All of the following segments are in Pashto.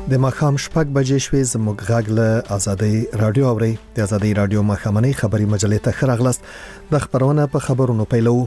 د ماښام 6 بجې شوې زموږ غږ له آزادۍ رادیو اوري د آزادۍ رادیو مخامنۍ خبري مجلې ته خراغلست د خبرونه په خبرونو پیلو.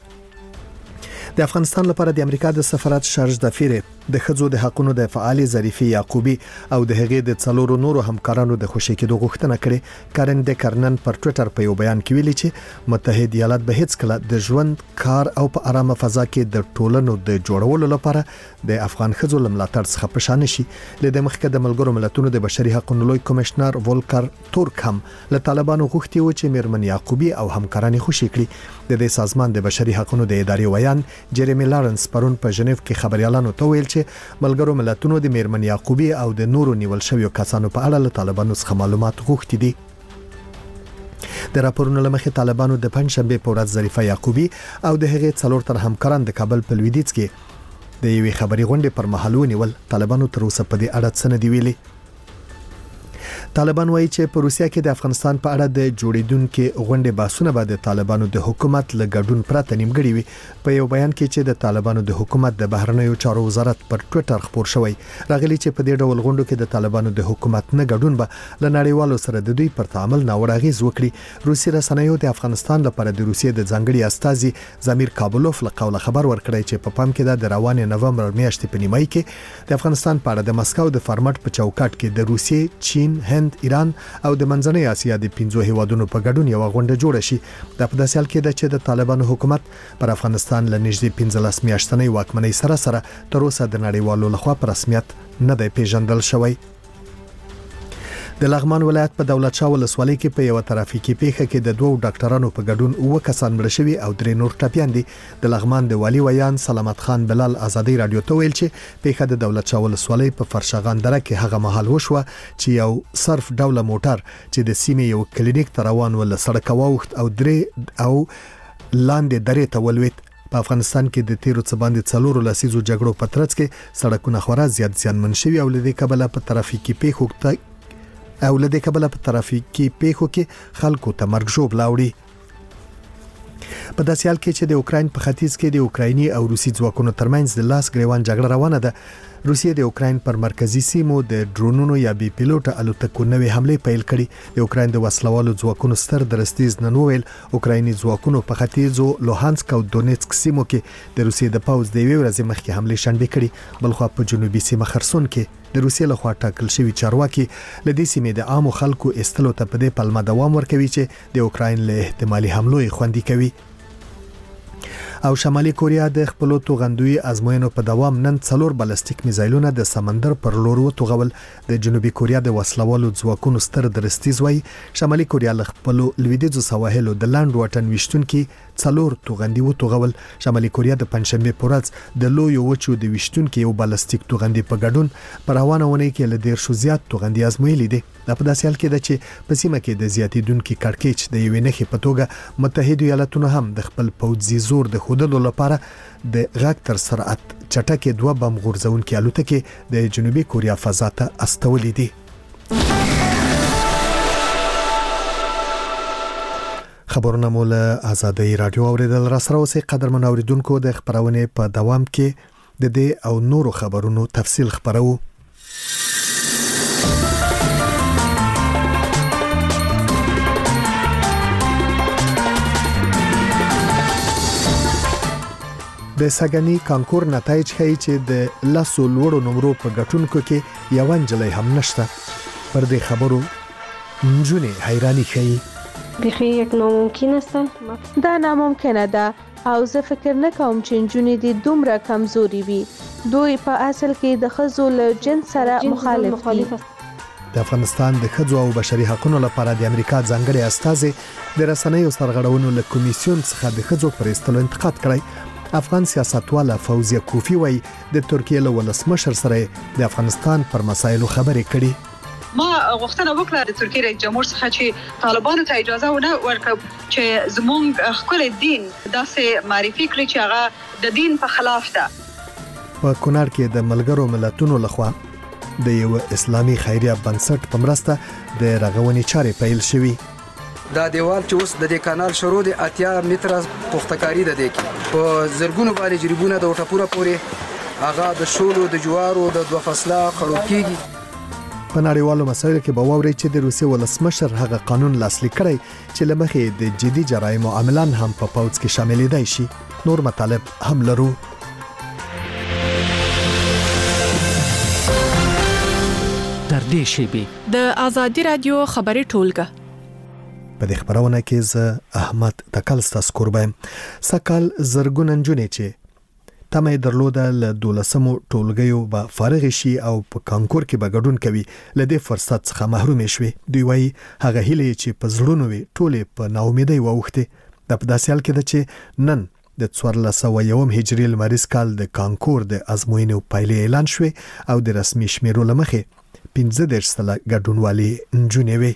د افغانستان لپاره د امریکا د سفارت شارج دفیر د خځو د حقوقو د فعال ظریفي یعقوبی او د هغې د څلورو نورو همکارانو د خوشی کېدو غوښتنه کړې. کارن د کرنن پر ټوئیټر په یو بیان کې ویلي چې متحده ایالات به هیڅ کله د ژوند کار او په آرامه فضا کې د ټولنو د جوړولو لپاره د افغان خځو لملاتړ څخه پښانه شي. له مخکې د ملګرو ملتونو د بشري حقوقو لوی کمشنر ولکر تورک هم له طالبانو غوښتي و چې میرمن یعقوبی او همکاران خوشی کړي. د دې سازمان د بشري حقوقو د ادارې ویان جيرمي لارنس پرون په ژنیف کې خبريالانو ته ویل چې ملګرو ملتونو د میرمن یعقوبی او د نورو نیول شویو کسانو په اړه له طالبانو څخه معلومات غوښتي دي. د راپورونو لمخې طالبانو د پنځشنبه په ورځ ظریفه یعقوبی او د هغې څلور تر همکاران د کابل په لویدیځ کې د یوې خبري غونډې پر مهال ونیول. طالبانو تر اوسه په دې اړه څه نه دی ویلي. طالبان وایي چې په روسیا کې د افغانستان په اړه د جوړیدونکو غونډې بحثونه به د طالبانو د حکومت له ګډون پرته نیمګړي وي. په یو بیان کې چې د طالبانو د حکومت د بهرنیو چارو وزارت پر ټوئیټر خبر شوی راغلی چې په دې ډول غونډو کې د طالبانو د حکومت نه ګډون به له نړیوالو سره د دوی پر تعامل ناوړه اغیز وکړي. روسي رسنیو د افغانستان لپاره د روسیې د ځانګړي استازي زمیر کابلوف له قوله خبر ورکړی چې په پام کې د روانې نومبر میاشتې په نیمایي کې د افغانستان په اړه د مسکو د فارمټ په چوکاټ کې د روسیې، چین، هند، ایران او د منځنۍ اسیا د 15 هیوادونو په ګډون یو غونډه جوړه شي. د په داسې حال کې چې د طالبانو حکومت پر افغانستان له نږدې 15 میاشتنۍ واکمنۍ سره تر اوسه د نړیوالو لخوا په رسمیت نه دی پیژندل شوی. د لغمان ولایت په دولت شاه ولسوالۍ کې په یو ترافیکي پیښه کې د دوه ډاکټرانو په ګډون 9 کسان مړ شوي او 3 نور ټپيان دي. د لغمان د والی ویان سلامت خان بلال آزادۍ رادیو ته ویل چې پیښه د دولت شاه ولسوالۍ په فرشغان دره کې هغه مهال وشوه چې یو صرف ډوله موټر چې د سیمې یو کلینیک ته روان ول سړک واوښت او لاندې درې ته ولوېد. په افغانستان کې د تیرو څه باندې 4 لسیزو جګړو په ترڅ کې سړکونه خورا زیات زیانمن شوي او لدې کبله په ترافیکي پیښو کې خلکو ته مرګ ژوبله اوړي. په داسې حال کې چې د اوکراین په ختیځ کې د اوکرایني او روسي ځواکونو ترمنځ د لاس ګریوان جګړه روانه ده. روسیه د اوکراین پر مرکزی سیمو د ډرونونو یا بي پیلوټ الوتکو نوې حمله پیل کړې. د اوکراین د وسلوالو ځواکونو ستر درستیز نن ویل اوکرایني ځواکونو په ختیځو لوهانسک او دونیتسک سیمو کې د روسیې د پوځ د یوې ورځې مخکې حمله شنبه کړې. بلخو په جنوبي سیمه خرسون کې د روسیې لخوا ټاکل شوی چارواکي لدې سیمې د عامو خلکو استلو ته په دې پلمه دوام ورکوي چې د اوکراین له احتمالي حملو خوندي کوي. او شمالي کوریا د خپل توغندوی ازموینو په دوام نن 4 بالستیک میزایلونه د سمندر پر لور وتوغول. د جنوبي کوریا د وسلوالو ځواکونو ستر درستیز وای شمالي کوریا له خپل لویدیځو سواحلو د لاند واټن وشتونکو 4 توغندي وتوغول. شمالي کوریا د پنځشنبه په ورځ د لوی وچو د وشتونکو یو بالستیک توغندي په ګډون پر روانه ونې کې له ډیر شو زیات توغندي ازمویلې دي. په داسې حال کې چې په سیمه کې د زیاتیدونکو کړکېچ د یوې نښې په توګه متحده ایالاتونو هم د خپل پوځي زور د خودلو لپاره د غاک تر سرعت چټکې 2 بم غورځونکو الوتکې د جنوبي کوریا فضا ته استولې دي. خبرونه مول آزادۍ رادیو اوریدل را سره اوسې قدرمن اوریدونکو د خبرونه په دوام کې د دې او نورو خبرونو تفصیل خبرو. د سګنی کانکور نتایج ښیي چې د لاسو لوړو نمرو په ګټونکو کې یو انجلۍ هم نشته. پر دې خبرو نجونې حیرانی ښیي. بخي یک ناممکن است. دا ناممکنه ده او زه فکر نه کوم چې نجونې د دومره کمزوري وي. دوی په اصل کې د ښځو له جنس سره مخالف دي. د افغانستان د ښځو او بشري حقوقو لپاره د امریکا ځانګړي استازي د رسنیو سرغړونو له کمیسیون څخه د ښځو پر استلو انتقاد کړی. افغان سیاستواله فوزیه کوفی وای د ترکیه له ولسمشر سره د افغانستان پر مسایلو خبرې کړي. ما غوښتنه وکړه د ترکیه رئیس جمهور څخه چې طالبانو ته اجازه ونه ورکړي چې زموږ خپل دین داسې معرفي کړي چې هغه د دین په خلاف ده. په کونړ کې د ملګرو ملتونو لخوا د یو اسلامي خیریه بنسټ په مرسته د رغونې چارې پیل شوې. دا دیوال چې اوس د دې کانال شروع دی 80 متره پختکاری ده. د په زرګونو باندې جریبونه د وټپوره پورې هغه د شولو د جوارو د دوه فصله خړو کېږي. په نړیوالو مسایلو کې به واوري چې د روسیې ولسمشر هغه قانون لاسلیک کړی چې لمخې د جدي جرایمو عاملان هم په پوځ کې شاملېدای شي. نور مطالب هم لرو. در دې شیبې د آزادي رادیو خبري ټولګه په دې خبرونه کې زه احمد تکل ستاسو قربان. سکال زرګون نجونې چې تمه درلوده له 12مو ټولګیو به فارغ شي او په کانکور کې به ګډون کوي، له دې فرصت څخه محروم شوي. دوی وایي هغه هیله چې په زړونو وي ټولې په ناامیدۍ واوښتې. د په داسې حال کې ده چې نن د 1401 هجري لمریز کال د کانکور د ازموینو پایلې اعلان شوې او د رسمي شمیرو لمخې 15 سله ګډونوالي نجونې وي.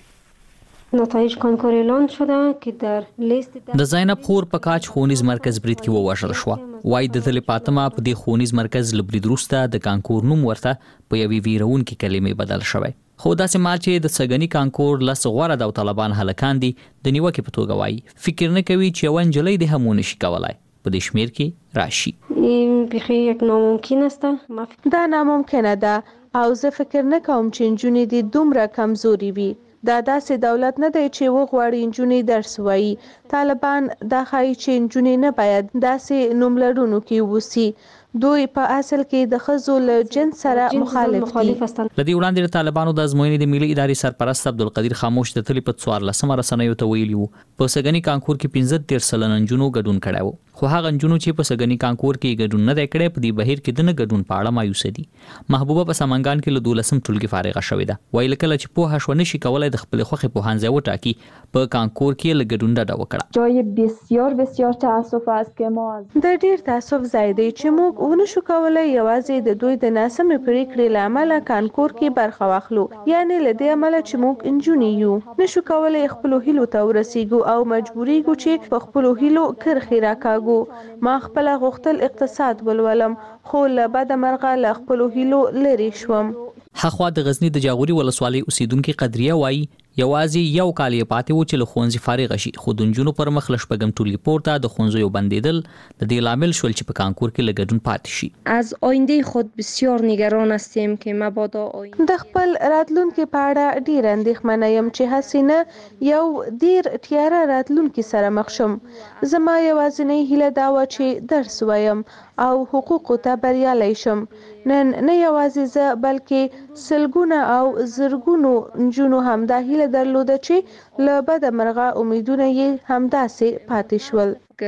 نتایج کنکور اعلان شده که در لیست د زینب خور په کاج خونیز مرکز برید کې ووژل شو. وای د تل پاتما په دې خونیز مرکز لبرید روسته د کانکور نوم ورته په یوې ویرونکې کلمې بدل شوی. خو داسې مال چې د سګنی کانکور لس غوړه د طالبان هلکان دي د نیوکې په توګه وای فکر نه کوي چې ونجلې د همونه شي کولای په دې شمیر کې راشي. این بخیر یک ناممکن است. دا ناممکنه ده او زه فکر نه کوم چې نجونې دي دومره کمزوري وي. دا داسې دولت نه دی چې وغواړي نجونې درس وایي. طالبان دا ښایي چې نجونې نه باید داسې نوملرونو کې ووسي. دوی په اصل کې د ښځو له جنس سره مخالف دي. لدی وړاندې د طالبانو د ازموینې د ملي ادارې سرپرست عبدالقدیر خاموش د تلی په 14 رسنیو ته ویلي وو په سګنی کانکور کې 15 سلنه نجونو ګډون کړی وو. خو هغه نجونو چې په سګنی کانکور کې ګډون نه کړي په دې بهیر کې د نه ګډون په اړه مایوس دي. محبوبه په سمنګان کې له 12 ټولګي فارغه شوې ده. ویل کله چې په هښ ونشي کولای د خپل خوخي په هانځه وټاکي په کانکور کې له ګډون ډډه وکړه. جای بسیار تاسف است که ما د ډیر تاسف ځای دی چې موږ ونشو کولای یوازې د دوی د ناسمې پریکړې له امله کانکور کې برخه واخلو. یعنی له دې امله چې موږ انجونې یو نشو کولای خپل هیلو ته ورسیږو او مجبوریږو چې په خپل هیلو کرخې راکاږو. ما خپل غوښتل اقتصاد ولولم خو له بد مرغه له خپل هیلو لري شوم. هخوا د غزنی د جاغوري ولسوالۍ اوسیدونکو قدریه وایي یوازې یو کال یې پاتې و چې له ښوونځي فارغ شي. خو د نجونو پر مخ له شپږم ټولګي پورته د ښوونځیو بندېدل د دې لامل شول چې په کانکور کې له ګډون پاتې شي. از آینده خود بسیار نگران هستیم که مبادا د خپل راتلونکي په اړه ډیر اندېښمنه یم چې هسینه یو ډیر تیاره راتلونکي سره مخ شم. زما یوازینۍ هیله دا و چې درس وایم او حقوقو ته بریالی شم. نن نه یوازې زه بلکې سلګونه او زرګونو نجونو هم دا هیله درلوده چې له بده مرغه امیدونه یې همداسې پاتې شول.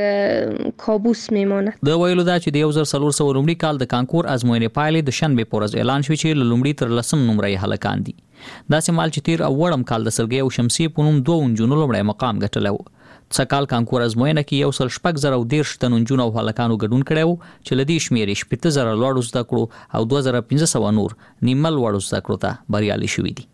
کابوس میمانه. د ویلو دا چې د 1400 لومړي کال د کانکور ازموینې پایلې د شنبه په ورځ اعلان شوې چې له لومړي تر لسم نمرې هلکان دي. داسې مال چې تیر او وړم کال د سرګي او شمسي په نوم دوه نجونو لومړی مقام ګټلی و. څکال کانکور ازموینه کې 1,613 تن نجونو او هلکانو ګډون کړی و چې له دې شمیرې 15,000 لوړ زده کړو او 2,500 نور نیمه لوړ زده کړو ته بریالي شوي دي.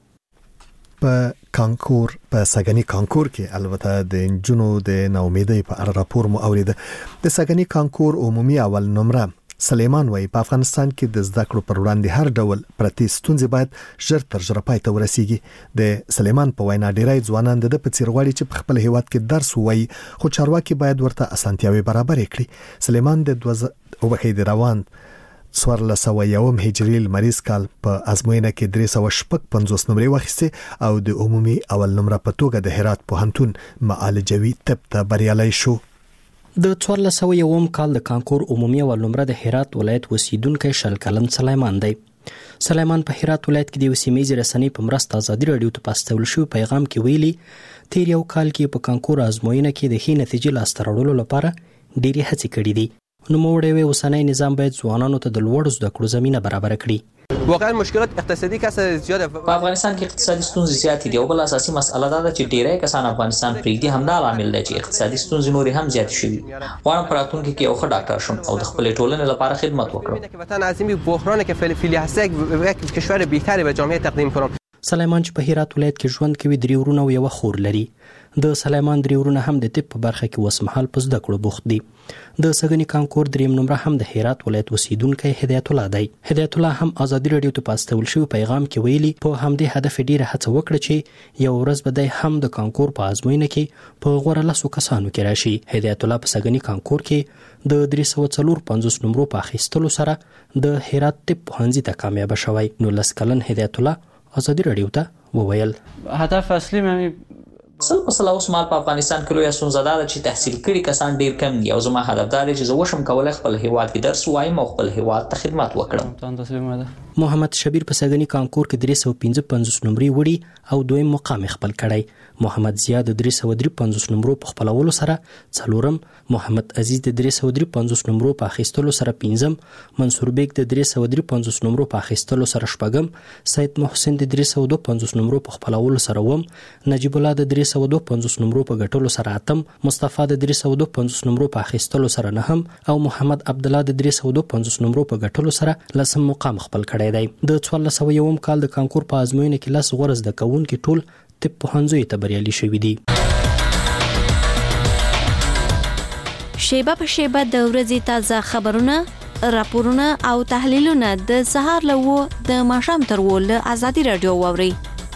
په کانکور په سګنی کانکور کې البته د نجونو د ناامیدۍ په اړه راپور مو اوریده. د سګنی کانکور عمومي اول نمره سلیمان وای په افغانستان کې د زده کړو پر وړاندې هر ډول پرتی ستونزې باید ژر تر ژره پای ته ورسیږي. د سلیمان په وینا ډیری ځوانان د په څیر غواړي چې په خپل هیواد کې درس ووایي خو چارواکي باید ورته اسانتیاوي برابر کړي. سلیمان د روان 1401 هجري لمریز کال په ازموینه کې 350 نمرې واخیسته او د عمومي اول نمره په توګه د هرات پوهنتون معالجوي طب ته بریالی شو. د 1401 کال د کانکور عمومي اول نمره د هرات ولایت اوسیدونکی شل کلن سلیمان دی. سلیمان په هرات ولایت کې د سیمې رسنۍ په مرسته ازادي رادیو ته پاستول شو پیغام کې ویلي تیر یو کال کې په کانکور ازموینه کې د ښې نتیجې لاسته راوړلو لپاره ډېرې هڅې کړې دي. نو موړې اوسنۍ نظام باید ځوانانو ته د لوړ زده کړو زمينه برابر کړي. واقعا مشکلات اقتصادي کسه زیاده په افغانستان کې اقتصادي ستونزې زیاتې دي او بل اساسي مسله دا ده چې ډیری کسان افغانستان پرېږدي. همدا عامل دی چې اقتصادي ستونزې نورې هم زیاتې شوي. غواړم په راتلونکي کې یو ښه ډاکټر شم او د خپلې ټولنې لپاره خدمت وکړم. وطن عظیم بحرانی که فعلی هست یک کشور بهتری به جامعه تقدیم کنم. سلیمان چې په هرات ولایت کې ژوند کوي 3 ورونه او یو خور لري. د سلیمان 3 ورونه هم د طب په برخه کې وسمحال په زده کړو بوخت دي. د سګنی کانکور 3 نمبر هم د هرات ولایت اوسیدونکی هدایت الله دی. هدایت الله هم ازادي رادیو ته پاستول شو پیغام کې ویلي په همدې هدف ډیره هڅه وکړه چې یو ورځ به د هم د کانکور په ازموینه کې په غوړه لاسو کسانو کې راشي. هدایت الله په سګنی کانکور کې د 354 نمبر په اخیستلو سره د هرات طب پوهنځي ته کامیاب شوی. نو لسکلن هدایت الله ازادي رادیو ته وویل هدف اصلي مې سل په سلا اوس مال په افغانستان کې لوی سونزاده ده چې تحصیل کړي کسان ډیر کم دي او زما هدف دا دی چې زه وشم کولای خپل هیواد کې درس وایم او خپل هیواد ته خدمت وکړم. محمد شبیر په سګنی کانکور کې 355 نمبرې وړي او دویم مقام خپل کړی. محمد زیاد 353 نمبرو په خپلولو سره څلورم، محمد عزیز د 353 نمبرو په اخیستلو سره پنځم، منصور بیگ د 353 نمبرو په اخیستلو سره شپږم، سید محسن د 352 نمبرو په خپلولو سره وم، نجیب الله د 352 نمبرو په ګټلو سره اتم، مصطفی د 352 نمبرو په اخیستلو سره نهم او محمد عبد الله د 352 نمبرو په ګټلو سره لسم مقام خپل کړی دی. د 1401 کال د کانکور په ازموینه کې لس غوړ زده کوونکي ټول طب پوهنځیو ته بریالي شوي دي. شیبه په شیبه د ورځې تازه خبرونه، راپورونه او تحلیلونه د سهار له 9 د ماښام تر 10 له ازادي رادیو واورئ.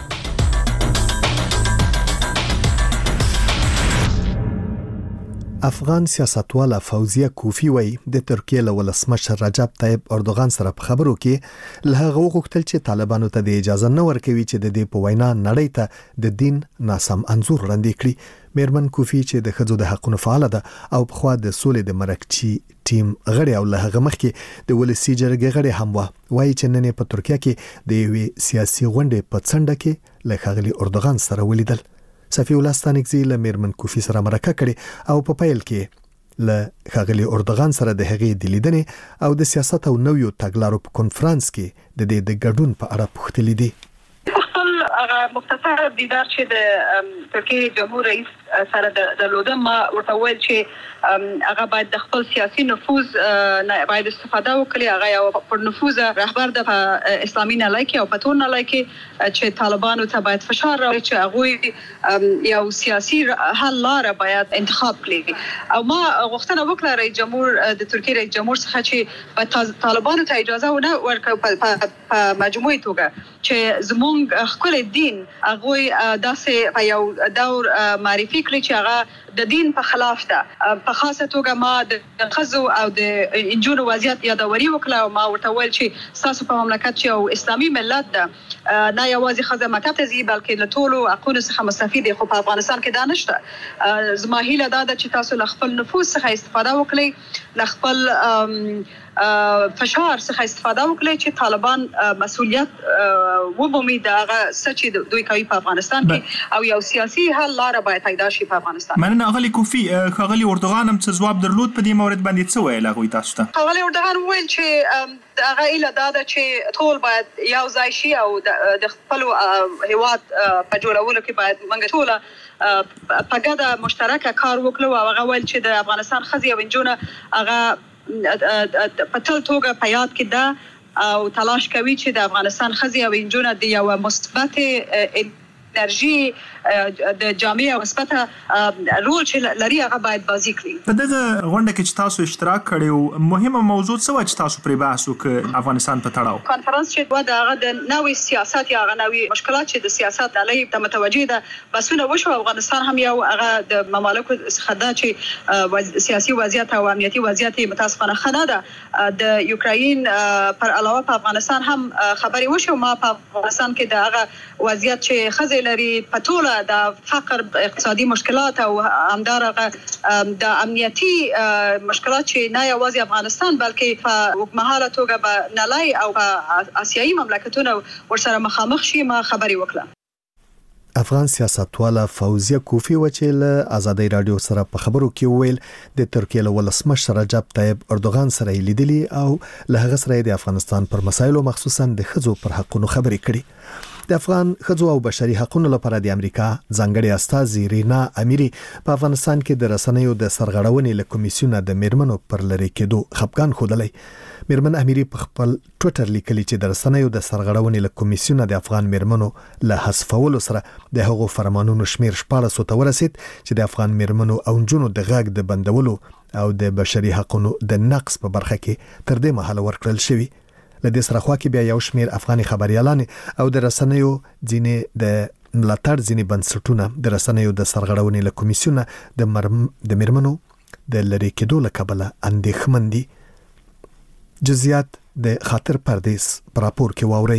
افغان سیاستواله فوزیه کوفی وای د ترکیه له ولسمشر رجب طیب اردوغان سره په خبرو کې له هغه وغوښتل چې طالبانو ته د اجازه نه ورکوي چې د دې په وینا نړۍ ته د دین ناسم انځور وړاندې کړي. میرمن کوفی چې د ښځو د حقوقو فعال ده او په خوا د سولې د مرکچی ټیم غړي او له هغه مخکې د ولسی جرګې غړي هم وایي چې نن په ترکیه کې د یوې سیاسي غونډې په څنډه کې له ښاغلي اردوغان سره ولیدل. صفی الله ستانکزی له میرمن کوفی سره مرکه کړي او په پیل کې له ښاغلي اردوغان سره د هغې د لیدنې او د سیاست او نویو تګلارو په کنفرانس کې د دې د ګډون په اړه پوښتلي دي. هغه مختصر دیدار چې د ترکیه جمهور رئیس سره د لودم ما ورته ویل چې هغه باید د خپل سیاسي نفوذ باید استفاده وکړي. هغه یو پر نفوذ رهبر د اسلامي نړۍ کې او په ټول نړۍ کې چې طالبانو ته باید فشار راوړي چې هغه یو سیاسي حل لاره باید انتخاب کړي. او ما غوښتنه وکړه رئیس جمهور د ترکیه رئیس جمهور څخه چې طالبانو ته اجازه ونه ورکړي په مجموعي توګه چې زموږ خپل دین هغه داسې په یو دور معرفي کړی چې هغه د دین په خلاف ده. په خاصه توګه ما د خزو او د انجونو وضعیت یادوري وکړه او ما ورته ویل چې تاسو په مملکت چې او اسلامي ملت ده نه یوازې خزه مکتب ته ځي بلکې له ټولو حقوقو څخه مستفید خو په افغانستان کې دا نشته. زما هیله دا ده چې تاسو له خپل نفوذ څخه استفاده وکړئ، له خپل فشار څخه استفاده وکړي چې طالبان مسؤلیت وبومي دغه سچ دوی کوي په افغانستان کې او یو سیاسي حل لاره باید پیدا شي په افغانستان. مننه اغلی کوفی. خغلی اردوغان هم څه ځواب درلود په دې مورد باندې څه ویل هغه تاسو ته؟ خغلی اردوغان ویل چې هغه ایله دا ده چې ټول باید یو ځای شي او د خپل هیواد په جوړولو کې باید موږ ټول په ګډه مشترکه کار وکړو. او هغه ویل چې د افغانستان ښځې او نجونې هغه په ټول توګه په یاد کې ده او تلاش کوي چې د افغانستان ښځې او نجونې د یو مثبت انرژي د جامعه او مثبت رول چې لري هغه باید بازی کړي. په دغه غونډه کې چې تاسو اشتراک کړی مهمه موضوع څه و چې تاسو پرې بحث وکړ افغانستان په تړاو؟ کانفرنس چې هغه د نوې سیاست یا هغه نوې مشکلات چې د سیاست علیه ته متوجه ده بسونه وشو. افغانستان هم یو هغه د ممالکو څخه ده چې سیاسي وضعیت او امنیتي وضعیت متاسفانه ښه نه ده. د یوکراین پر علاوه په افغانستان هم خبرې وشو. ما په افغانستان کې د هغه وضعیت چې ښځې لري په ټوله د فقر اقتصادي مشکلات او همدارنګه د امنیتي مشکلات چې نه یوازې افغانستان بلکې په اوږدمهاله توګه به نړۍ او په آسیایي مملکتونه ورسره مخامخ شي ما خبرې وکړه. افغان سیاستواله فوزیه کوفی و چې له ازادي رادیو سره په خبرو کې ویل د ترکیه له ولسمشر رجب طیب اردوغان سره لیدلی او له هغه سره د افغانستان پر مسایلو مخصوصا د ښځو پر حقوقو خبرې کړي. د افغان ښځو او بشري حقوقو لپاره د امریکا ځانګړي استازي رینا اميري په افغانستان کې د رسنیو د سرغړونې له کمیسیونه د میرمنو پر لری کېدو خپګان خوده. میرمن اميري په خپل ټوئیټر لیکلي چې د رسنیو د سرغړونې له کمیسیونه د افغان میرمنو له حذفولو سره د هغو فرمانونو شمیر 1400 ته ورسید چې د افغان میرمنو او جنونو د غږ د بندولو او د بشري حقوقو د نقص په برخه کې تر دې مهاله ورکړل شوی. لدې سره خوا کې بیا یو شمیر افغاني خبريالان او د رسنیو ځینې د ملاتړ ځینې بنسټونه د رسنیو د سرغړونې له کمیسیونه د میرمنو د لری کېدو له کبله اندېښمن دي. جزئیات د خاطر پردیس پر راپور کې واوري.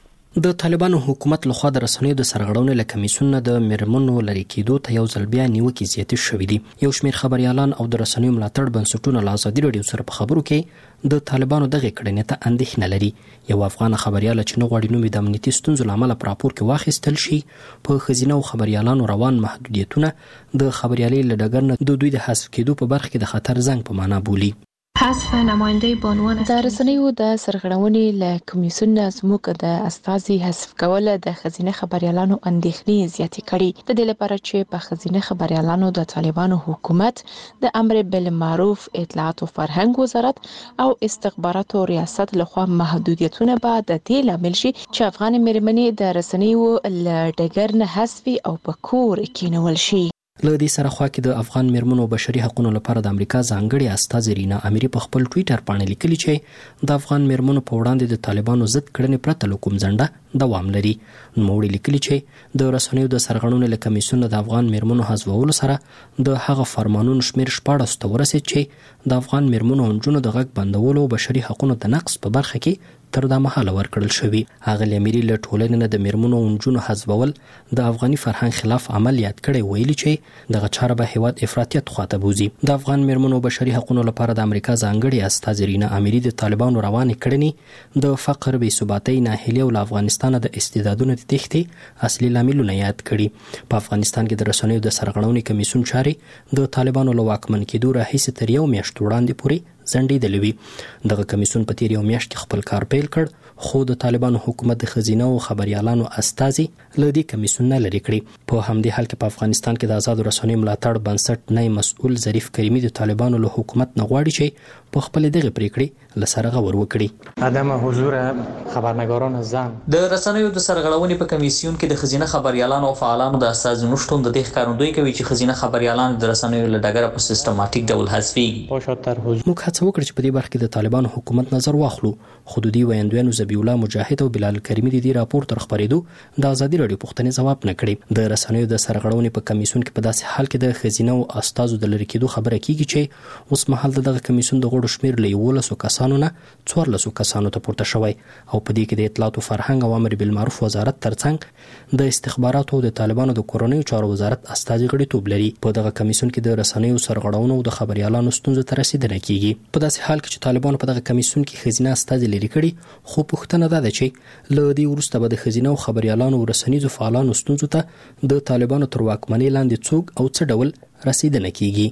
د طالبانو حکومت لخوا د رسنیو د سرغړونې له کمیسیون د میرمنو لری کېدو ته یو ځل بیا نیوکې زیاتې شوې دي. یو شمیر خبريالان او د رسنیو ملاتړ بنسټونه له ازادي رادیو سره په خبرو کې د طالبانو دغه کړنې ته اندېښنه لري. یو افغان خبريال چې نه غواړي نوم د امنیتي ستونزو لامل په راپور کې واخیستل شي په خزینه او خبريالانو روان محدودیتونه د خبريالۍ له ډګر نه د دوی د حذف کېدو په برخه کې د خطر زنګ په معنا بولي. حذف نماینده بانوان د رسنیو د سرغړونې له کمیسیون زموږ د استازي حذف کول د خزینه خبريالانو اندېښنې زیاتې کړي. د دې لپاره چې په خزینه خبريالانو د طالبانو حکومت د امر بالمعروف اطلاعات او فرهنګ وزارت او استخباراتو ریاست لخوا محدودیتونه به د دې لامل شي چې افغان میرمنې د رسنیو له ډګر نه حذف او په کور کېنول شي. له دې سره خوا کې د افغان میرمنو او بشري حقوقو لپاره د امریکا ځانګړي استازي رینا اميري په خپل ټوئیټر باندې لیکلي چې د افغان میرمنو په وړاندې د طالبانو ضد کړنې پرته له کوم ځنډه دوام لري. نوموړي لیکلي چې د رسنیو د سرغړونې له کمیسیون د افغان میرمنو حذفولو سره د هغه فرمانونو شمیر 14 ته ورسید چې د افغان میرمنو او جنونو د غږ بندولو او بشري حقوقو د نقص په برخه کې تر دا مهاله ورکړل شوی. هغه اميري له ټولنې نه د میرمنو او جنونو حذفول د افغاني فرهنګ خلاف عمل یاد کړي، ویلي چې دغه چاره به هیواد افراطیت خواته بوزي. د افغان میرمنو او بشري حقوقو لپاره د امریکا ځانګړي استازي رینا اميري د طالبانو روانې کړنې د فقر، بې ثباتۍ، ناهیلي او افغانستان د استعدادونو د تښتې اصلي لاملونه یاد کړي. په افغانستان کې د رسنیو د سرغړونې کمیسیون چارې د طالبانو له واکمن کېدو راهیسې تر یو میاشت وړاندې پورې ځنډېدلې وي. دغه کمیسیون په تیر یو میاشت کې خپل کار پیل کړ، خو د طالبانو حکومت د خزینه او خبريالانو استازي له دې کمیسیون نه لري کړی. په همدې حال کې په افغانستان کې د آزاد رسنیو ملاتړ بنسټ نه مسؤل ظریف کریمي د طالبانو له حکومت نه غواړي چې په خپل دغه پریکړې لسره غور وکړي. عدم حضور خبرنگاران زن د رسنیو د سرغړونې په کمیسیون کې د خزینه خبريالانو او فعالانو د استازو نشټون د دې ښکارندوی کوي چې خزینه خبريالان د رسنیو له ډګره په سیستماتیک ډول حذفيږي. موږ هڅه وکړه چې په دې برخه کې د طالبانو حکومت نظر واخلو. حدودي ویاندویانو ذبیح الله مجاهد او بلال کریمي د دې راپور تر خبرېدو د ازادي رادیو پوښتنې ځواب نه کړي. د رسنیو د سرغړونې په کمیسیون کې په داسې حال کې د خزینه او استازو د لری کېدو خبره کیږي چې اوس مهال دغه کمیسیون د غړو شمیر له 11 کسانو نه 14 کسانو ته پورته شوی او په دې کې د اطلاعات او فرهنګ او امر بالمعروف وزارت ترڅنګ د استخباراتو او د طالبانو د کورنیو چارو وزارت استازي غړیتوب لري. په دغه کمیسیون کې د رسنیو سرغړونو او د خبريالانو ستونزو ته رسیدنه کیږي. په داسې حال کې چې طالبانو په دغه کمیسیون کې خزینه استازي لري کړي، خو پوښتنه ده چې له دې وروسته به د خزینه او خبريالانو او رسنیزو فعالانو ستونزو ته د طالبانو تر واکمنۍ لاندې څوک او څه ډول رسیدنه کیږي.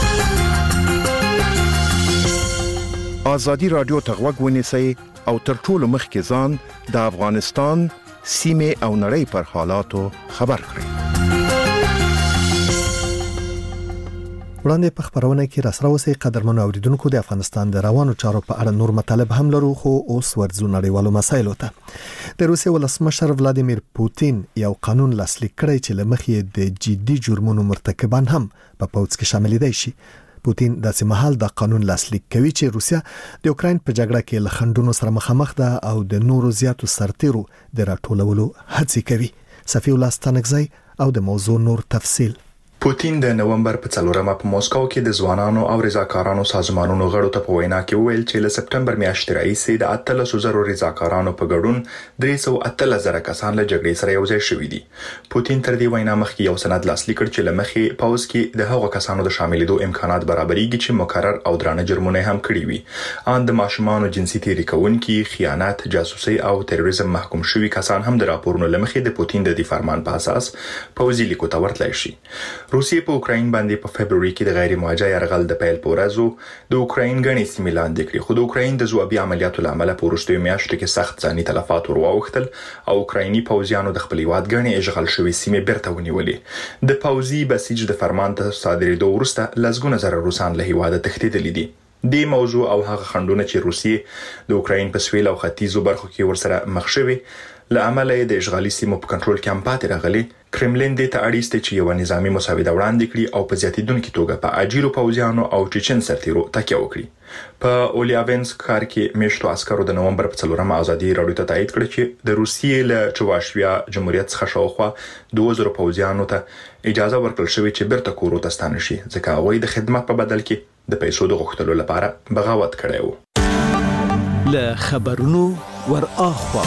آزادي رادیو ته غوږ ونیسئ او تر ټولو مخکې ځان د افغانستان سیمې او نړۍ پر حالاتو خبر کړئ. وړاندې په خبرونه کې راسره اوسئ قدرمنو اوریدونکو. د افغانستان د روانو چارو په اړه نور مطالب هم لرو، خو اوس ورځو نړیوالو مسایلو ته. د روسیې ولسمشر ولادیمیر پوتین یو قانون لاسلیک کړی چې له مخې د جدي جرمونو مرتکبان هم په پوځ کې شاملېدای شي. پوتین داسې مهال دا قانون لاسلیک کوي چې روسیا د اوکراین په جګړه کې له خنډونو سره مخامخ ده او د نورو زیاتو سرتیرو د راټولولو هڅې کوي. صفی الله ستانکزی او د موضوع نور تفصیل. پوتین د نومبر په 4مه په موسکو کې د ځوانانو او رضاکارانو سازمانونو غړو ته په وینا کې وویل چې له سپټمبر میاشتې راهیسې د 1300 رضاکارانو په ګډون 318,000 کسان له جګړې سره یو ځای شوي دي. پوتین تر دې وینا مخکې یو سند لاسلیک کړ چې له مخې پوځ کې د هغو کسانو د شاملېدو امکانات برابرېږي چې مکرر او درانه جرمونه هم کړي وي. ان د ماشومانو جنسي تېري کوونکي، خیانت، جاسوسي او تروریزم محکوم شوي کسان هم د راپورونو له مخې د پوتین د دې فرمان په اساس پوځي لیکو ته ورتلای شي. روسیې په اوکراین باندې په فبرवरी کې د غیر موجه يرغل د پیل په ورځ د اوکراین غني سیمې لاندې کړې، خو د اوکراین د ځوابي عملیاتو لامل په وروستیو میاشتو کې سخت ځاني تلفات ورواوښتل او اوکرایني پوځیانو د خپل هیواد غني اشغال شوې سیمې بیرته ونیولې. د پوځي بسیج د فرمان ته صادرېدو وروسته لسګونه زره روسان له هیواده تښتېدلي دي. د موضوع او هغه خندونه چې روسیې د اوکراین په سویل او ختیځو برخو کې ورسره مخ شوي له امله د اشغالي سیمو په کنټرول کې هم پاتې راغلي. کرملین د ته اړیسته چې یو نظامی مساوده وړاندې کړي او په زیاتیدونکو توګه په اجیرو پوځیانو او چچن سرتیرو تکیه وکړي. په اولیاوینسک ښار کې میشتو عسکرو د نومبر په 4 ازادي راډیو ته تایید کړ چې د روسیې له چواشویا جمهوریت څخه شاوخوا 2000 پوځیانو ته اجازه ورکړل شوې چې بیرته کورو ته ستانه شي ځکه هغوی د خدمت په بدل کې د پیسو د غوښتلو لپاره بغاوت کړی و. له خبرونو ور اخوا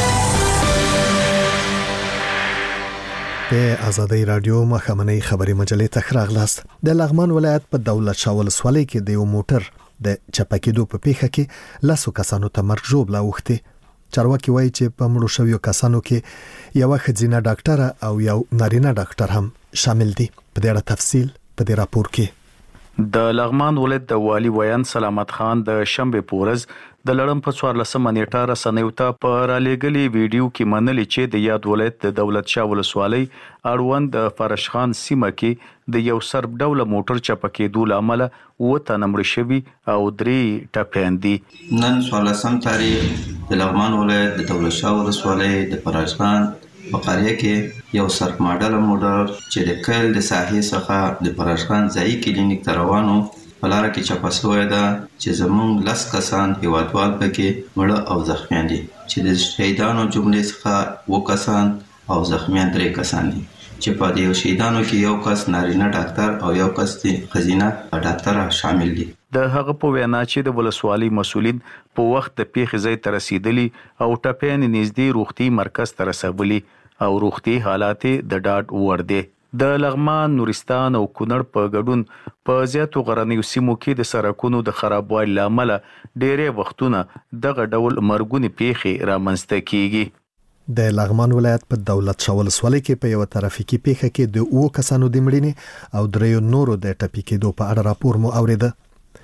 په ازادي رادیو مخامنۍ خبري مجلې ته راغلاست. د لغمان ولایت په دولت شاه ولسوالۍ کې د یو موټر د چپکېدو په پیښه کې لاسو کسانو ته مرګ ژوبله اوښتې. چارواکي وایي چې په مړو شویو کسانو کې یو ښځینه ډاکټره او یو نارینه ډاکټر هم شامل دي. په دې اړه تفصیل په دې راپور کې. د لغمان ولایت د والی ویان سلامت خان د شنبه پورز د لړم په 14 نیټه رسنیو ته په رالېګلي ویډیو کې منلي چې د یاد ولایت د دولت شاه ولسوالۍ اړوند د فرشخان سیمه کې د یو سرب ډول موټر چپکېدو لامل وته نمړ شوی او 3 ټپيان دي. نن 14 تاریخ د لغمان ولایت د دولت شاه ولسوالۍ د فرشخان په قريه کې یو سرب ماډل موټر چې د کل د ساحې څخه د فرشخان ځای کلینیک ته روانو په لار کې چپه شوې ده چې زموږ 10 کسان هیوادوال پکې مړه او زخمیان دي چې د شهیدانو جملې څخه 2 کسان او زخمیان 3 کسان دي چې په دې شهیدانو کې یو کس نارینه ډاکټر او یو کس ښځینه ډاکټر شامل دي. د هغه په وینا چې د ولسوالۍ مسولین په وخت د پیښې ځای ته رسیدلی او ټپيان نږدې روغتي مرکز ته رسولي او روغتي حالات د ډاډ وړ دي. د لغمان، نورستان او کونړ په ګډون په زیاتو غرنیو سیمو کې د سړکونو د خرابوالي لامل ډېرې وختونه دغه ډول مرګونی پیښې رامنځته کیږي. د لغمان ولایت په دولت شاه ولسوالۍ کې په یو ترافیکي پیښه کې د 2 کسانو د مړینې او 3 نورو د ټپي کېدو په اړه راپور مو اوریده.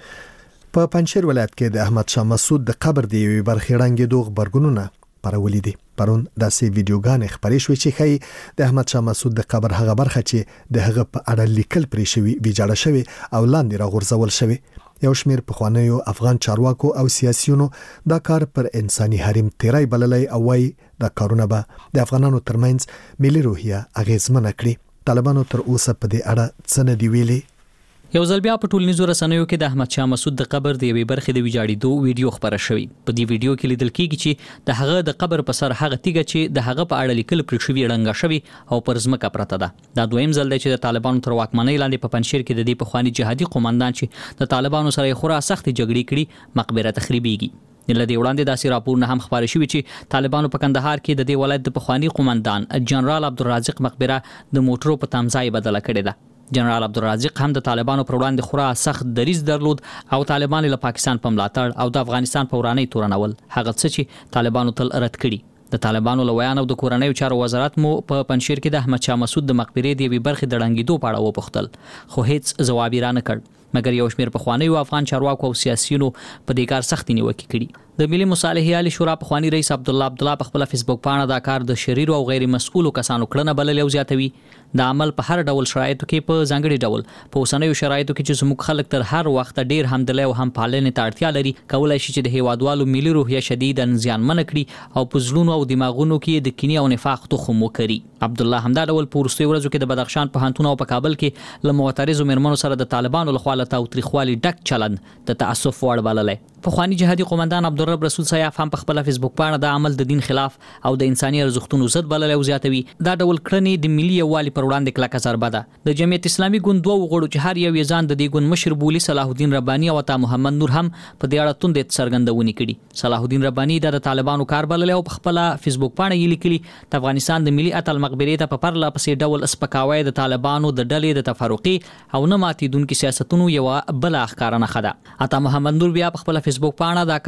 په پنجشیر ولایت کې د احمد شاه مسعود د قبر د یوې برخې ړنګېدو خبرګونونه پرولې دي. پرون داسې ویډیوګانې خبرې شوې چې ښایي د احمد شاه مسعود د قبر هغه برخه چې د هغه په اړه لیکل پرې شوی ویجاړه شوی او لاندې راغورځول شوی. یو شمېر پخوانیو افغان چارواکو او سیاسيونو دا کار پر انساني حریم تیرای بللی او وايي دا کارونه به د افغانانو ترمنځ ملي روحیه اغیزمنه کړي. طالبانو تر اوسه په دې اړه څه نه دی ویلي. یو ځل بیا په ټولنیزو رسنیو کې د احمد شاه مسعود د قبر د یوې برخې د ویجاړېدو ویډیو خبره شوې. په دې ویډیو کې لیدل کېږي چې د هغه د قبر په سر هغه تیږه چې د هغه په اړه لیکل پرې شوی ړنګه شوی او پر ځمکه پرته ده. دا دویم ځل دی چې د طالبانو تر واکمنۍ لاندې په پنجشیر کې د دې پخواني جهادي قومندان چې د طالبانو سره خورا سخت جګړې کړي مقبره تخریبيږي. لدې وړاندې داسې راپورونه هم خبرې شوي چې طالبانو په کندهار کې د دې ولایت د پخواني قومندان جنرال عبدالرازق مقبره د موټرو په تمځای بدله کړې ده. جنرال عبدالرازق هم د طالبانو پر وړاندې خورا سخت دریځ درلود او طالبان له پاکستان په ملاتړ او د افغانستان په ورانۍ تورنول هغه څه چې طالبانو تل رد کړي. د طالبانو له ویان او د کورنیو چارو وزارت مو په پنجشیر کې د احمد شاه مسعود د مقبرې د یوې برخې د ړنګېدو په اړه وپوښتل خو هیڅ ځواب یې رانه کړ مګر یو شمېر پخوانیو افغان چارواکو او سیاسيونو په دې کار سختي نیوکې کړي. د ملي مصالحې عالی شورا پخوانی رئیس عبدالله په خپل فیسبوک باندې دا کار د شریر او غیر مسؤلو کسانو کړنه بلل او زیاتوي. د عمل په هر ډول شرایطو کې په ځانګړي ډول په اوسنیو شرایطو کې چې زموږ خلک تر هر وخت ډیر همدلۍ او هم پالنې ته اړتیا لري کولای شي چې د هیوادوالو ملي روحیه شدیداً زیانمن کړي او په زړونو او دماغونو کې د کینې او نفاق تخم وکړي. عبدالله همدا ډول په وروستیو ورځو کې د بدخشان په هانتون او په کابل کې له معترضو مېرمنو سره د طالبانو لخوا له تاوتریخوالي ډک چلند د تعصب وړ بللی. پخوانی جهادي قومندان عبدالرب رسول سیاف هم په خپل فیسبوک باندې د عمل د دین خلاف او د انساني ارزښتونو ضد بلل او زیاتوي. دا ډول کړنې د ملي یووالي پر وړاندې کلکه ضربه ده. د جمعیت اسلامي ګوند دوه غړو چې هر یو یې ځان د دې ګوند مشر بولي صلاح الدین رباني او عطا محمد نور هم په دې اړه توند څرګندونې کړي. صلاح الدین رباني د طالبانو کار بلل او په خپل فیسبوک باندې یې لیکلي د افغانستان د ملي اتل مقبرې ته په پرله پسې ډول اسپکاوی د طالبانو د ډلې د تفرقي او نه ماتیدونکو سیاستونو یو بل ښکارانه خده. عطا محمد نور بیا په خپل فیسبوک باندې دا کار د قومونو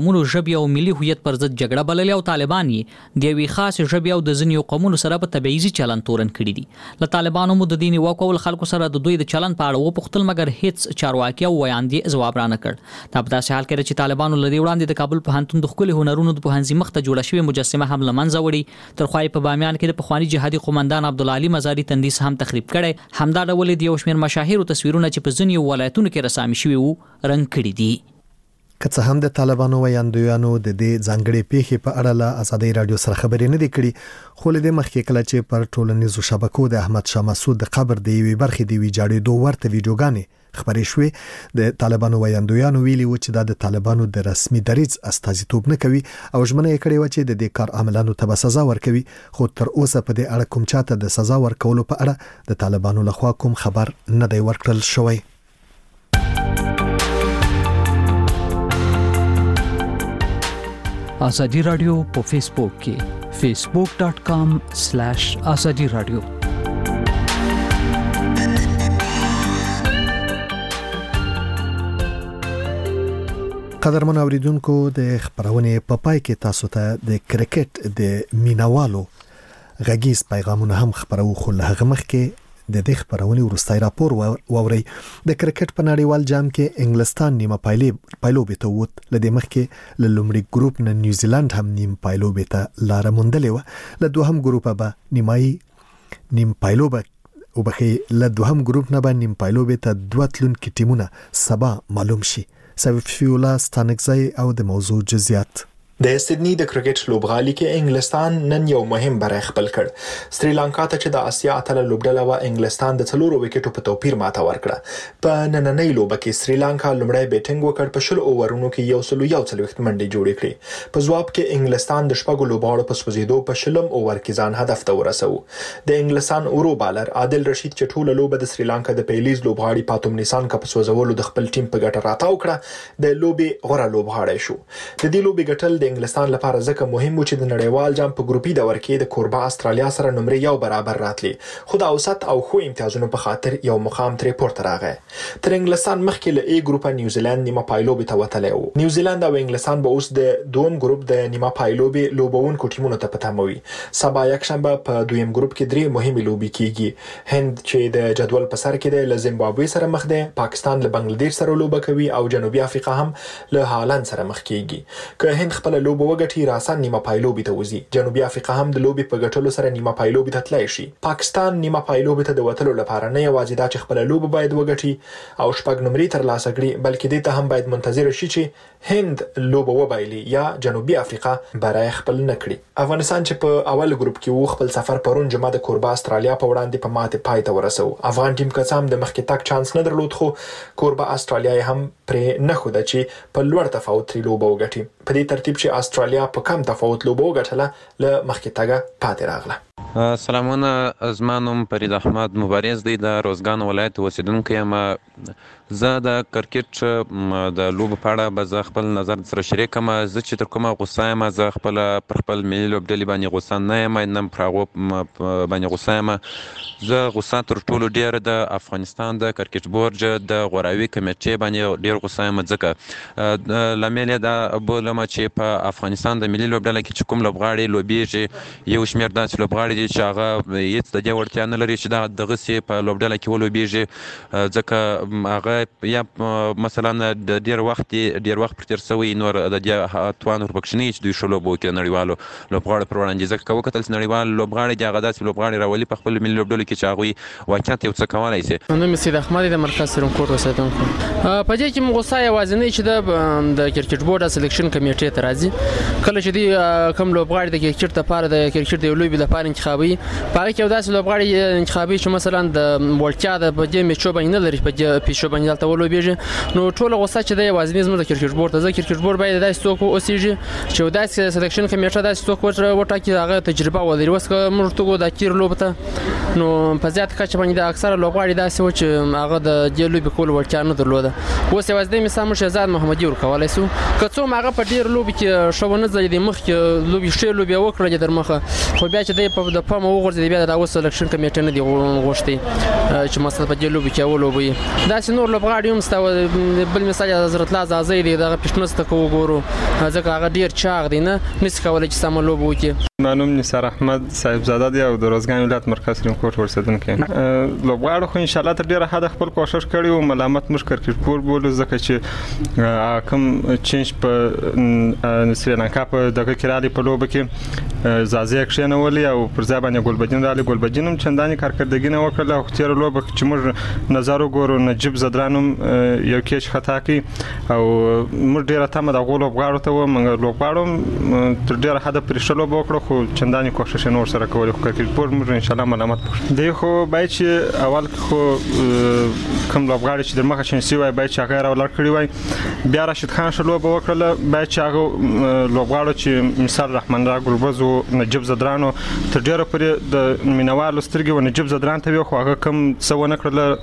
قومونو ژبې او ملي هویت پر ضد جګړه بللې او طالبان یې د یوې خاصې ژبې او د ځینو قومونو سره په تبعیضي چلن تورن کړي دي. له طالبانو مو د دې نیوکو ول خلکو سره د دوی د چلن په اړه وپوښتل مګر هیڅ چارواکي او ویاندې ځواب رانه کړ. دا په داسې حال کې چې طالبانو له دې وړاندې د کابل پوهنتون د ښکلي هنرونو د پوهنځي مخ ته جوړه شوې مجسمه هم له منځه وړي. تر خوا په بامیان کې د پخواني جهادي قومندان عبدالعلي مزاري تندیس هم تخریب کړي. همدا ډول د یو شمېر مشاهیرو تصویرونه چې په ځینو ولایتونو کې رسامي شوي وو رنګ کړي دي. که څه هم د طالبانو ویاندویانو د دې ځانګړې پیښې په اړه له ازادۍ رادیو سره خبرې نه دي کړي، خو له دې مخکې کله چې پر ټولنیزو شبکو د احمد شاه مسعود د قبر د یوې برخې د ویجاړېدو ورته ویډیوګانې خبرې شوې. د طالبانو ویاندویانو ویلي و چې دا د طالبانو د رسمي دریځ استازیتوب نه کوي او ژمنه یې کړې و چې د دې کار عملانو ته به سزا ورکوي، خو تر اوسه په دې اړه کوم چاته د سزا ورکولو په اړه د طالبانو لخوا کوم خبر نه دی ورکړل شوی. آزادی رادیو په فیسبوک کې facebook.com/azadi radio. قدرمن اوریدونکو د خبرونه په پای کې تاسو ته د کرکټ د مینوالو غږیز پیغامونه هم خبرو، خو له هغه مخکې د دې خبرونه ورستای راپور ووري. د کرکټ په نړیوال جام کې انګلستان نیمه پایلوبې ته ووت. له دې مخکې له لومړي ګروپ نه نیوزیلند هم نیم پایلوبې ته لار موندلې و. له دوهم ګروپ به نیم پایلوبه وبخي له دوهم ګروپ نه به نیم پایلوبې ته دوه تلونکي ټیمونه سبا معلوم شي. سوفیولا ستانکزی او د موضوع جزئیات. د سیدنی د کرکټ لوبغالي کې انګلستان نن یو مهم بری خپل کړ. سریلانکا ته چې د اسیا اتله لوبډله و انګلستان د 4 وکټو په توپیر ماته ورکړه. په نننۍ لوبه کې سریلانکا لومړی بیټینګ وکړ، په 10 اوورونو کې 141 منډې جوړې کړې. په ځواب کې انګلستان د شپږو لوبغاړو په سوځېدو په 10 اوور کې ځان هدف ته ورساوه. د انګلستان اورو بالر عادل رشید چې ټوله لوبه د سریلانکا د پیلیز لوبغاړي پاتوم نیسان کا په سوځولو د خپل ټیم په ګټه راتاو کړه، د لوبې غوړه لوبغاړی شو. د دې لوبې ګټل د انګلستان لپاره ځکه مهم و چې د نړیوال جام په ګروپي دور کې د کوربه استرالیا سره نمرې یو برابر راتلی، خو د اوسط او خو امتیازونو په خاطر یو مقام ترې پورته راغی. تر انګلستان مخکې له ای ګروپ نیوزیلند نیمه پایلوبې ته وتلی و. نیوزیلند او انګلستان به اوس د دوم ګروپ د نیمه پایلوبې لوبونکو ټیمونو ته په تمه وي. سبا یکشنبه په دویم ګروپ کې 3 مهمې لوبې کیږي. هند چې د جدول په سر کې دی له زیمبابوې سره مخ دی، پاکستان له بنگلاديش سره لوبه کوي او جنوبي افریقا هم له هالند سره مخ کیږي. که هند خپل لوبه وګټي راسن نیمه پایلوبې ته وځي. جنوبي افریقا هم د لوبې په ګټلو سره نیمه پایلوبې ته تللی شي. پاکستان نیمه پایلوبې ته د وتلو لپاره نه یوازې دا چې خپل لوبه باید وګټي او شپږ نمرې ترلاسه کړي، بلکې دې ته هم باید منتظر شي چې هند لوبه وبایلي یا جنوبي افریقا برای خپل نه کړي. افغانستان چې په اول ګروپ کې و خپل سفر پرون جمعه د کوربه استرالیا په وړاندې په ماته پای ته ورسو. افغان ټیم کڅام د مخکې تک چانس نه درلود، خو کوربه استرالیا هم پرې نه خوده چې په لوړ تفاوت لوبه وګټي. په دې ترتیب چې استرالیا په کم تفاوت لوبه وګټله له مخکې تګه پاتې راغله. سلامونه، زما نوم فرید احمد مبارز دی، د روزګان ولایت اوسیدونکی یم. زه د کرکټ د لوبو په اړه به زه خپل نظر سره شریک کړم. زه چې تر کومه غوسه یم، زه خپل پر خپل ملي لوبډلې باندې غوسه نه یم، نه پر هغو باندې غوسه یم. زه غوسه تر ټولو ډېر د افغانستان د کرکټ بورډ د غوراوي کمیټې باندې ډېر غوسه یم، ځکه لامل یې دا بولم چې په افغانستان د ملي لوبډله کې چې کوم لوبغاړي لوبیږي، یو شمېر داسې لوبغاړي دي چې هغه هېڅ د دې وړتیا نه لري چې دغسې په لوبډله کې ولوبیږي، ځکه هغه یا مثلا د ډېر وخت پر تېر شوی، نور د دې توان ورپکښې نه وي چې دوی ښه لوبه وکړي د نړیوالو لوبغاړو پر وړاندې. ځکه که وکتل چې نړیوال لوبغاړي دي هغه داسې لوبغاړي راولي په خپلو ملي لوبډلو کې چې هغوی واقعیت یو څه کولی شي. نوم یې سید احمد د مرکز سرمکوټ اوسېدونکی. په دې کې موږ غوسه یوازې نه چې د کرکټ بورډ سلیکشن کمیټې ته راځي. کله چې دوی کوم لوبغاړي د کرکټ لپاره د کرکټ د لوبې لپاره انتخابوي، په هغې کې یو داسې لوبغاړي انتخابوي چې مثلا د وړتیا د په دې میچو باندې نه لري، په دې پیچو باندې دلته ولوبېږي. نو ټوله غوسه چې دی یوازې زموږ د کرکټ بورډ ته. کرکټ بورډ باید داسې څوک اوسېږي چې یو داسې سلیکشن کمیټه داسې څوک وټاکي هغه تجربه ولري. اوس که موږ ورته وګورو د کیر لوبه ته، نو په زیات کچه باندې د اکثره لوبغاړي داسې و چې هغه د دې لوبې کولو وړتیا نه درلوده. اوس یوازې د مثال موږ شهزاد محمدي ورکولی سو، که څوم هغه په ډېر لوبې کې ښه ونه ځلېدی، مخکې لوبې ښې لوبې وکړلې در مخه، خو بیا چې دی په د پامه وغورځي بیا د اوس سلیکشن کمیټه نه دی غوښتي چې مثلا په دې لوبي کې ولوبي دا نور لوبغاړي هم ستو بل مثال حضرت الله زازي دی دغه پښتنست کو وګورو ځکه هغه ډیر چاغ دی نه نس کولای چې سم لوب وکړي. نوم نثار احمد صاحبزاده دی او د روزګان ولایت مرکز سرین کوټ ورسېدونکی لوبغاړو خو ان شاء الله تر ډیره حد خپل کوشش کړی او ملامت مش کرکټ پور بولو ځکه چې کوم چینج په سریلانکا په دغه کړالي په لوب کې زازي کښینولې او پر ځای باندې ګلبدین رالی ګلبدین هم چنداني کارکردګي نه وکړه او تیر لوب چې موږ نظر وګورو نجيب زدرانم یو کېچ خطا کی او موږ ډیره تمه د غولو لوبغاړو ته و موږ لوبغاړو تر ډیره حد پرې لوب وکړو خو چنداني کوشش نه ورسره کولای خو کرکټ پور موږ ان شاء الله ملامت دی خو باید چې اول خو کوم لوبغاړي چې د مخه شنسي وای باید چې هغه راولر کړی وای بیا راشد خان شلو به وکړه باید چې هغه لوبغاړو چې مثال رحمان را ګلبز او نجيب زدرانو تر ډیره پرې د مینوالو سترګې و نجيب زدران ته خو هغه کم څه ونه کړل